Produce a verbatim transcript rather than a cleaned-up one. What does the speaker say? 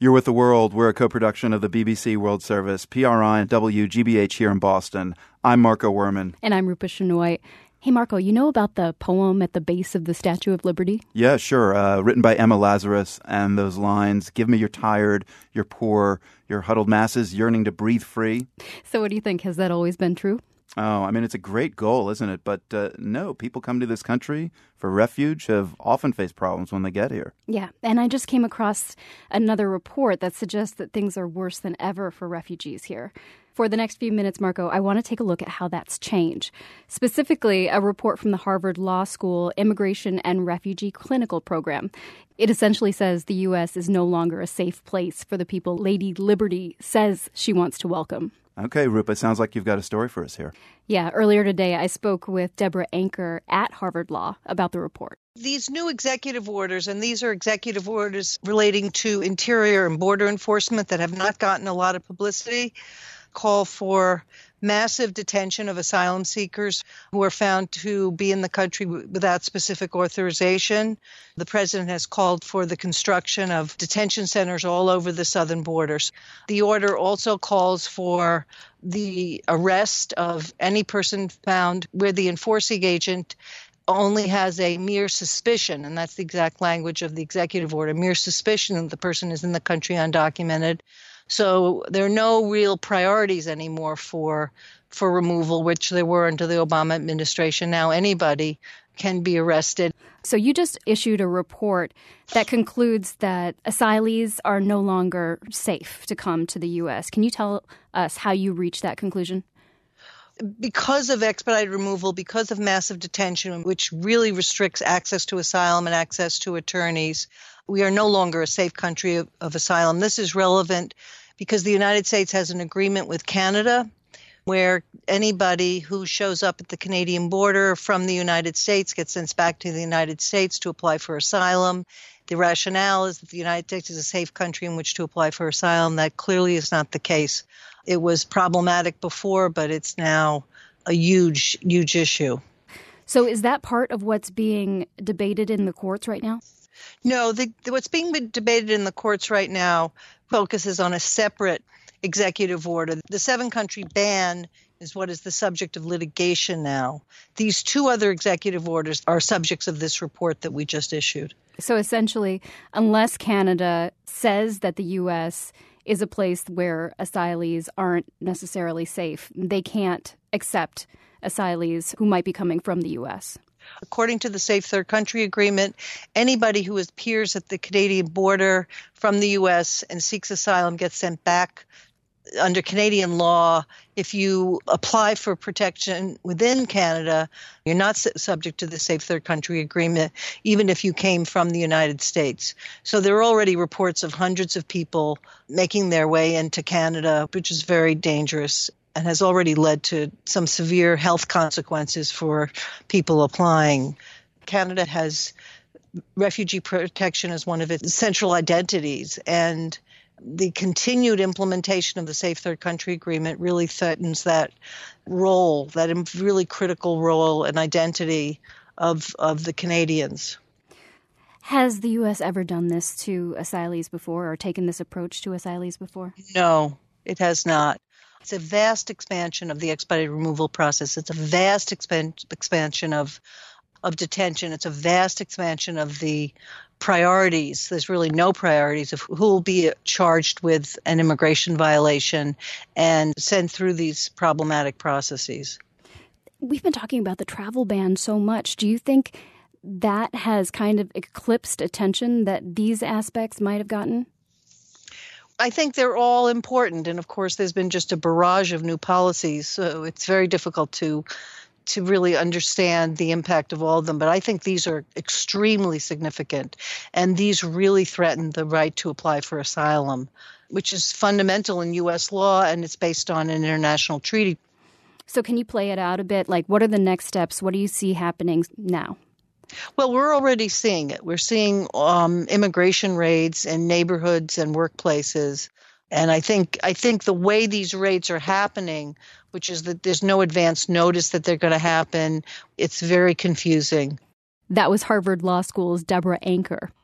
You're with The World. We're a co-production of the B B C World Service, P R I and W G B H here in Boston. I'm Marco Werman. And I'm Rupa Shenoy. Hey, Marco, you know about the poem at the base of the Statue of Liberty? Yeah, sure. Uh, written by Emma Lazarus, and those lines, "Give me your tired, your poor, your huddled masses yearning to breathe free." So what do you think? Has that always been true? Oh, I mean, it's a great goal, isn't it? But uh, no, people come to this country for refuge have often faced problems when they get here. Yeah, and I just came across another report that suggests that things are worse than ever for refugees here. For the next few minutes, Marco, I want to take a look at how that's changed. Specifically, a report from the Harvard Law School Immigration and Refugee Clinical Program. It essentially says the U S is no longer a safe place for the people Lady Liberty says she wants to welcome. Okay, Rupa, it sounds like you've got a story for us here. Yeah, earlier today I spoke with Deborah Anker at Harvard Law about the report. These new executive orders, and these are executive orders relating to interior and border enforcement that have not gotten a lot of publicity, call for massive detention of asylum seekers who are found to be in the country without specific authorization. The president has called for the construction of detention centers all over the southern borders. The order also calls for the arrest of any person found where the enforcing agent only has a mere suspicion, and that's the exact language of the executive order, mere suspicion that the person is in the country undocumented. So there are no real priorities anymore for for removal, which there were under the Obama administration. Now anybody can be arrested. So you just issued a report that concludes that asylees are no longer safe to come to the U S. Can you tell us how you reached that conclusion? Because of expedited removal, because of massive detention, which really restricts access to asylum and access to attorneys, we are no longer a safe country of, of asylum. This is relevant because the United States has an agreement with Canada where anybody who shows up at the Canadian border from the United States gets sent back to the United States to apply for asylum. The rationale is that the United States is a safe country in which to apply for asylum. That clearly is not the case. It was problematic before, but it's now a huge, huge issue. So is that part of what's being debated in the courts right now? No, the, what's being debated in the courts right now focuses on a separate executive order. The seven-country ban is what is the subject of litigation now. These two other executive orders are subjects of this report that we just issued. So essentially, unless Canada says that the U S is a place where asylees aren't necessarily safe, they can't accept asylees who might be coming from the U S. According to the Safe Third Country Agreement, anybody who appears at the Canadian border from the U S and seeks asylum gets sent back. Under Canadian law, if you apply for protection within Canada, you're not su- subject to the Safe Third Country Agreement, even if you came from the United States. So there are already reports of hundreds of people making their way into Canada, which is very dangerous and has already led to some severe health consequences for people applying. Canada has refugee protection as one of its central identities, and the continued implementation of the Safe Third Country Agreement really threatens that role, that really critical role and identity of of the Canadians. Has the U S ever done this to asylees before or taken this approach to asylees before? No, it has not. It's a vast expansion of the expedited removal process. It's a vast expan- expansion of of detention. It's a vast expansion of the priorities. There's really no priorities of who will be charged with an immigration violation and sent through these problematic processes. We've been talking about the travel ban so much. Do you think that has kind of eclipsed attention that these aspects might have gotten? I think they're all important. And of course, there's been just a barrage of new policies. So it's very difficult to to really understand the impact of all of them. But I think these are extremely significant. And these really threaten the right to apply for asylum, which is fundamental in U S law, and it's based on an international treaty. So can you play it out a bit? Like, what are the next steps? What do you see happening now? Well, we're already seeing it. We're seeing um, immigration raids in neighborhoods and workplaces. And I think I think the way these raids are happening, which is that there's no advance notice that they're going to happen, it's very confusing. That was Harvard Law School's Deborah Anker.